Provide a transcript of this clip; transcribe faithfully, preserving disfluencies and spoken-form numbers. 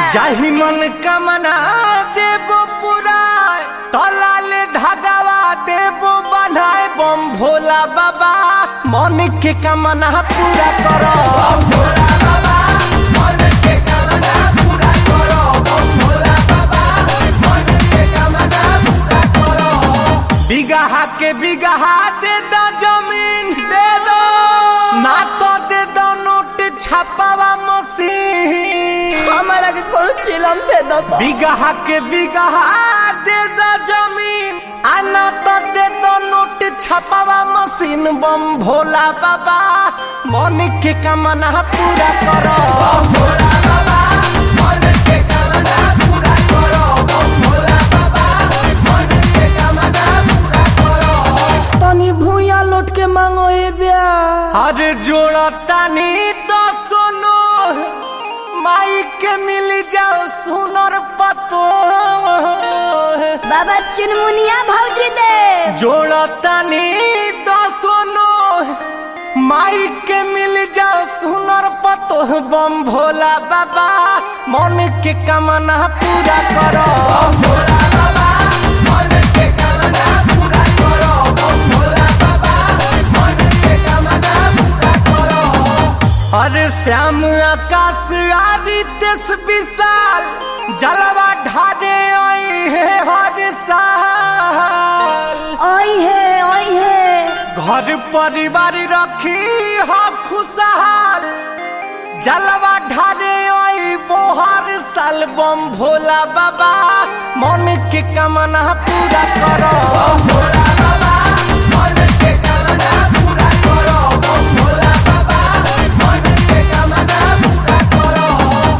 जाहि मन कामना देवो पुराय तलाल धागावा देवो बनाए बम भोला बाबा मन के कामना पूरा करो बम भोला बाबा मन के कामना पूरा करो बम भोला बाबा मन के कामना पूरा करो। बिगहा के बिगहा दे दो जमीन दे दो ना तो दे दो नोट छापावा मशीन हमारा के कौन चिलम थे दोस्तों। बिगहा के बिगहा दे दो जमीन आना तो दे दो नोट छापावा मशीन बम भोला बाबा मन के कामना पूरा करो बम भोला बाबा मन के कामना पूरा करो बम भोला बाबा मन के कामना पूरा करो। तनी भूया लौट के मांगो ए ब्या अरे जोड़ा तानी तो सुनो माई के मिल जाओ सुनर पतो बाबा चुनमुनिया भौजी दे जोड़ा तानी तो सुनो माई के मिल जाओ सुनर पतो बम भोला बाबा मन के कामना पूरा करो बम भोला बाबा मन के कामना पूरा करो बम भोला बाबा मन के कामना पूरा करो। अरे श्याम आकाश आदित्य विशाल जलवा ढाडे आई है हर साल आई है आई है घर परिवार रखी हो खुशहाल जलवा ढाडे आई बोहर साल बम भोला बाबा मन के कामना पूरा करो।